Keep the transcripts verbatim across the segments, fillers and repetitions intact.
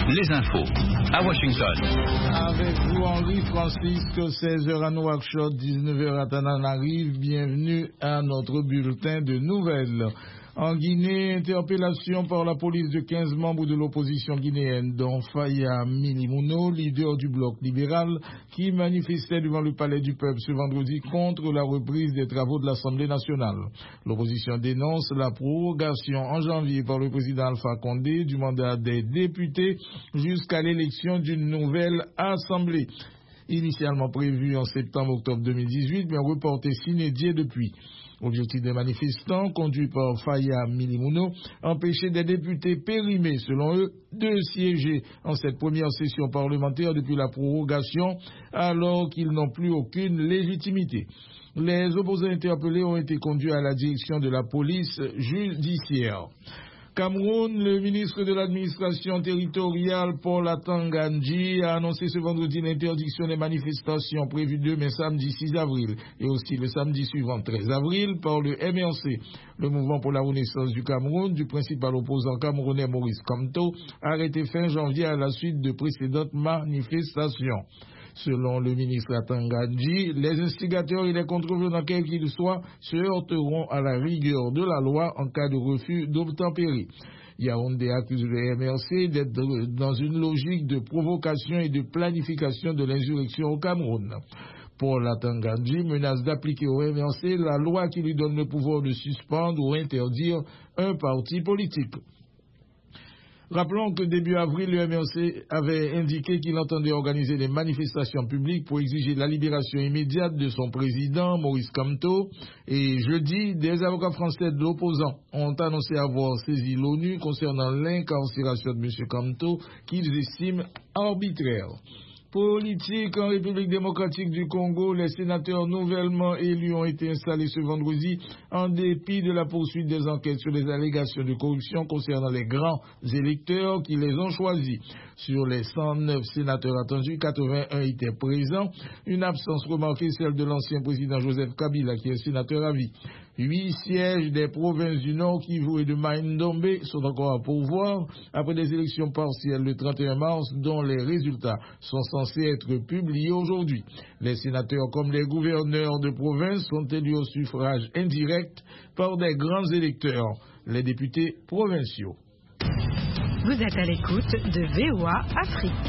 les infos à Washington. Avec vous, Henri Francisque, seize heures à Nouakchott, dix-neuf heures à Tananarive. Bienvenue à notre bulletin de nouvelles. En Guinée, interpellation par la police de quinze membres de l'opposition guinéenne, dont Faya Milimono, leader du bloc libéral, qui manifestait devant le palais du peuple ce vendredi contre la reprise des travaux de l'Assemblée nationale. L'opposition dénonce la prorogation en janvier par le président Alpha Condé du mandat des députés jusqu'à l'élection d'une nouvelle Assemblée. Initialement prévue en septembre-octobre deux mille dix-huit, mais reportée sine die depuis. Objectif des manifestants, conduits par Faya Milimono, empêcher des députés périmés, selon eux, de siéger en cette première session parlementaire depuis la prorogation, alors qu'ils n'ont plus aucune légitimité. Les opposants interpellés ont été conduits à la direction de la police judiciaire. Cameroun, le ministre de l'administration territoriale Paul Atanga Nji a annoncé ce vendredi l'interdiction des manifestations prévues demain samedi six avril et aussi le samedi suivant treize avril par le M R C. Le mouvement pour la renaissance du Cameroun, du principal opposant camerounais Maurice Kamto, arrêté fin janvier à la suite de précédentes manifestations. Selon le ministre Atanga Nji, les instigateurs et les contrevenants quels qu'ils soient se heurteront à la rigueur de la loi en cas de refus d'obtempérer. Yaoundé accuse le M R C d'être dans une logique de provocation et de planification de l'insurrection au Cameroun. Paul Atanga Nji menace d'appliquer au M R C la loi qui lui donne le pouvoir de suspendre ou interdire un parti politique. Rappelons que début avril, le M R C avait indiqué qu'il entendait organiser des manifestations publiques pour exiger la libération immédiate de son président, Maurice Kamto. Et jeudi, des avocats français de l'opposant ont annoncé avoir saisi l'ONU concernant l'incarcération de M. Kamto, qu'ils estiment arbitraire. Politique en République démocratique du Congo, les sénateurs nouvellement élus ont été installés ce vendredi en dépit de la poursuite des enquêtes sur les allégations de corruption concernant les grands électeurs qui les ont choisis. Sur les cent neuf sénateurs attendus, quatre-vingt-un étaient présents, une absence remarquée, celle de l'ancien président Joseph Kabila qui est sénateur à vie. Huit sièges des provinces du Nord Kivu et de Maïndombe sont encore à pourvoir après des élections partielles le trente et un mars dont les résultats sont censés être publiés aujourd'hui. Les sénateurs comme les gouverneurs de province sont élus au suffrage indirect par des grands électeurs, les députés provinciaux. Vous êtes à l'écoute de V O A Afrique.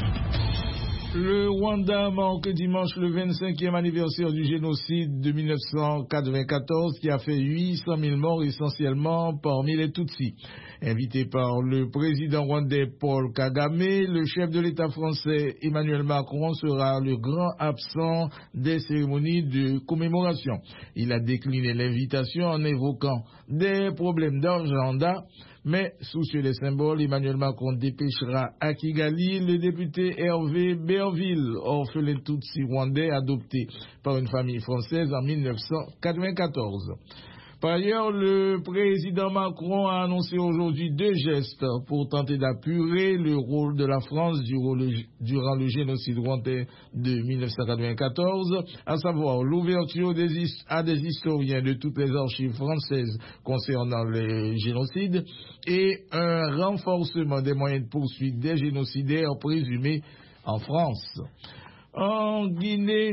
Le Rwanda marque dimanche le vingt-cinquième anniversaire du génocide de mille neuf cent quatre-vingt-quatorze qui a fait huit cent mille morts essentiellement parmi les Tutsis. Invité par le président rwandais Paul Kagame, le chef de l'État français Emmanuel Macron sera le grand absent des cérémonies de commémoration. Il a décliné l'invitation en évoquant des problèmes d'agenda. Mais, soucieux des symboles, Emmanuel Macron dépêchera à Kigali le député Hervé Berville, orphelin Tutsi rwandais adopté par une famille française en mille neuf cent quatre-vingt-quatorze. Par ailleurs, le président Macron a annoncé aujourd'hui deux gestes pour tenter d'apurer le rôle de la France durant le génocide rwandais de mille neuf cent quatre-vingt-quatorze, à savoir l'ouverture des, à des historiens de toutes les archives françaises concernant les génocides et un renforcement des moyens de poursuite des génocidaires présumés en France. En Guinée,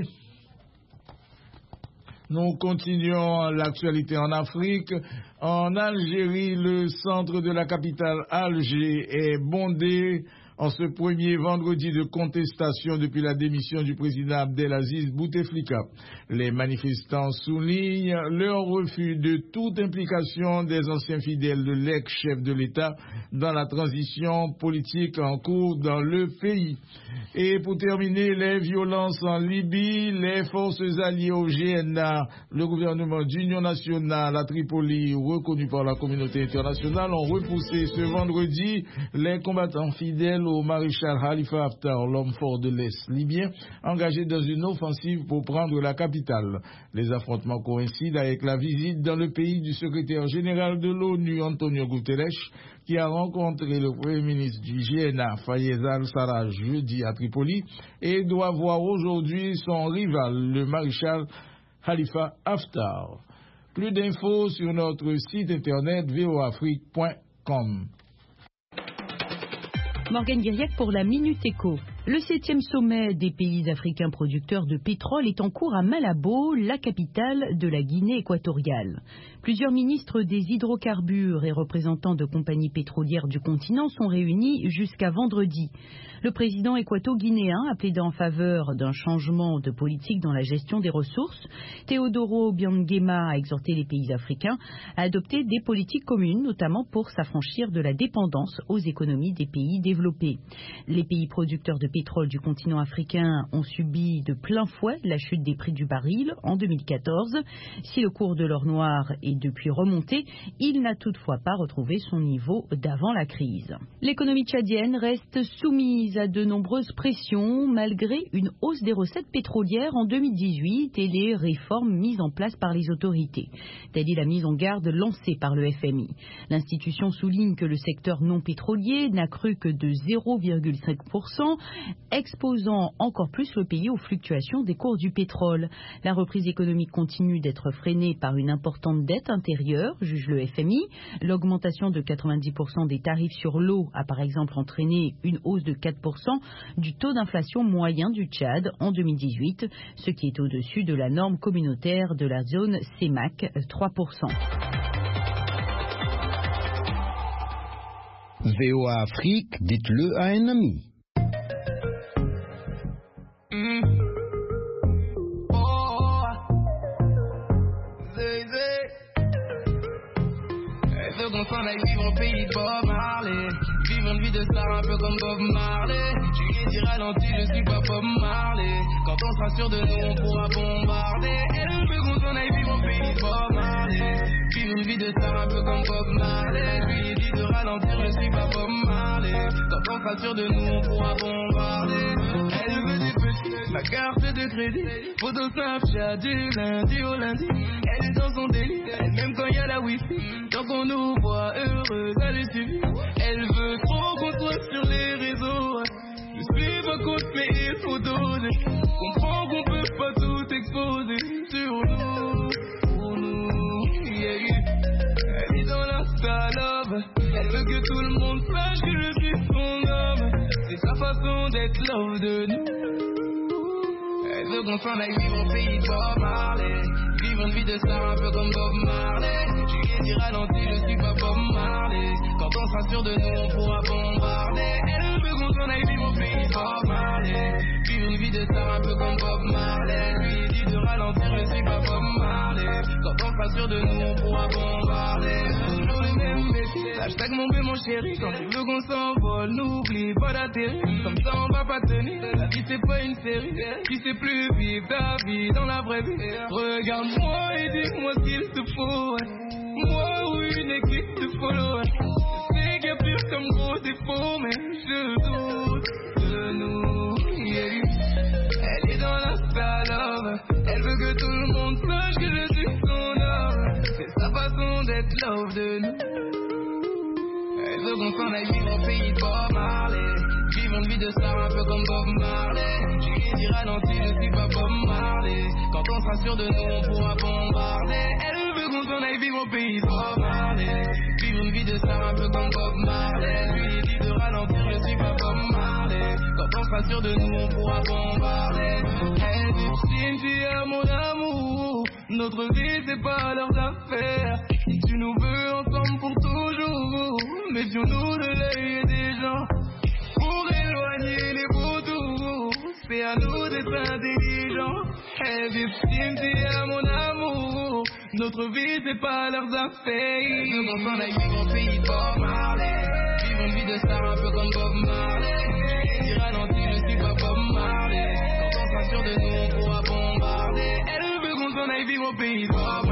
nous continuons l'actualité en Afrique. En Algérie, le centre de la capitale Alger est bondé en ce premier vendredi de contestation depuis la démission du président Abdelaziz Bouteflika. Les manifestants soulignent leur refus de toute implication des anciens fidèles de l'ex-chef de l'État dans la transition politique en cours dans le pays. Et pour terminer, les violences en Libye, les forces alliées au G N A, le gouvernement d'union nationale à Tripoli, reconnu par la communauté internationale, ont repoussé ce vendredi les combattants fidèles au maréchal Khalifa Haftar, l'homme fort de l'Est libyen, engagé dans une offensive pour prendre la capitale. Les affrontements coïncident avec la visite dans le pays du secrétaire général de l'ONU, Antonio Guterres, qui a rencontré le premier ministre du G N A, Fayez al-Sarraj, jeudi à Tripoli, et doit voir aujourd'hui son rival, le maréchal Khalifa Haftar. Plus d'infos sur notre site internet v o afrique point com. Morgane Guiriac pour la Minute Éco. Le septième sommet des pays africains producteurs de pétrole est en cours à Malabo, la capitale de la Guinée équatoriale. Plusieurs ministres des hydrocarbures et représentants de compagnies pétrolières du continent sont réunis jusqu'à vendredi. Le président équato-guinéen a plaidé en faveur d'un changement de politique dans la gestion des ressources. Teodoro Obiang-Nguema a exhorté les pays africains à adopter des politiques communes, notamment pour s'affranchir de la dépendance aux économies des pays développés. Les pays producteurs de pétrole du continent africain ont subi de plein fouet la chute des prix du baril en deux mille quatorze. Si le cours de l'or noir est depuis remonté, il n'a toutefois pas retrouvé son niveau d'avant la crise. L'économie tchadienne reste soumise à de nombreuses pressions malgré une hausse des recettes pétrolières en deux mille dix-huit et les réformes mises en place par les autorités. Telle est la mise en garde lancée par le F M I. L'institution souligne que le secteur non pétrolier n'a cru que de zéro virgule cinq pour cent, exposant encore plus le pays aux fluctuations des cours du pétrole. La reprise économique continue d'être freinée par une importante dette intérieure, juge le F M I. L'augmentation de quatre-vingt-dix pour cent des tarifs sur l'eau a par exemple entraîné une hausse de quatre pour cent du taux d'inflation moyen du Tchad en deux mille dix-huit, ce qui est au-dessus de la norme communautaire de la zone C E M A C, trois pour cent. V O A Afrique, dites-le à un ami. Mm. Oh, zé, zé. Elle veut qu'on s'en aille vivre au pays de Bob Marley. Vivre une vie de star un peu comme Bob Marley. Tu lui dis ralenti, je suis pas Bob Marley. Quand on sera sûr de nous, on pourra bombarder. Elle veut qu'on s'en aille vivre au pays de Bob Marley. Vivre une vie de star un peu comme Bob Marley. Je lui dis de ralentir, je suis pas Bob Marley. Quand on sera sûr de nous, on pourra bombarder. Elle veut des petits, ma carte de crédit. Photo Snapchat du lundi au lundi. Elle est dans son délire, elle même quand y a la wifi. Tant qu'on nous voit heureuse, elle est suivie. Elle veut trop qu'on soit sur les réseaux. Je suis pas contre mes photos. Comprends qu'on peut pas tout exposer sur nous, pour nous, yeah, yeah. Elle est dans l'insta love. Elle veut que tout le monde sache que je suis son homme. C'est sa façon d'être love de nous. Elle veut qu'on s'en aille vivre au pays de Bob Marley. Vivre une vie de star un peu comme Bob Marley. Tu lui dis ralenti, je suis pas Bob Marley. Quand on sera sûr de nous, on pourra bombarder. Elle veut qu'on s'en aille vivre au pays de Bob Marley. Vivre une vie de star un peu comme Bob Marley. Lui dit de ralentir, je suis pas Bob Marley. Quand on sera sûr de nous, on pourra bombarder. Toujours le même métier. Hashtag mon bé, mon chéri. Quand tu veux qu'on s'envole, n'oublie pas d'atterrir. Comme ça on va pas tenir. La vie c'est pas une série. Tu sais plus vivre ta vie dans la vraie vie. Regarde-moi et dis-moi ce qu'il te faut. Moi ou une équipe de follow. Je sais qu'il y a pire comme gros défaut, mais je doute de nous, yeah. Elle est dans l'insta love. Elle veut que tout le monde sache que je suis son homme. C'est sa façon d'être love de nous. Elle veut qu'on s'en aille vivre au pays de Bob Marley. Vivre une vie de star un peu comme Bob Marley. Tu lui dis ralenti, je suis pas Bob Marley. Quand on sera sûr de nous, on pourra bombarder. Elle veut qu'on s'en aille vivre au pays de Bob Marley. Vivre une vie de star un peu comme Bob Marley. Lui dit de ralentir, je suis pas Bob Marley. Quand on sera sûr de nous, on pourra bombarder. Elle dit Cynthia, mon amour. Notre vie, c'est pas leurs affaires. Si tu nous veux ensemble pour toujours, méfions-nous de l'œil des gens. Pour éloigner les vautours, c'est à nous d'être intelligents. Elle dit Cynthia, mon amour. Notre vie, c'est pas leurs affaires. Nous on s'en aille vivre au pays de Bob Marley. Vivre une vie de star un peu comme Bob Marley. Si ralenti, je suis pas Bob Marley. Quand on sera sûr de nous, on pourra bombarder. Elle veut qu'on s'en aille vivre au pays de Bob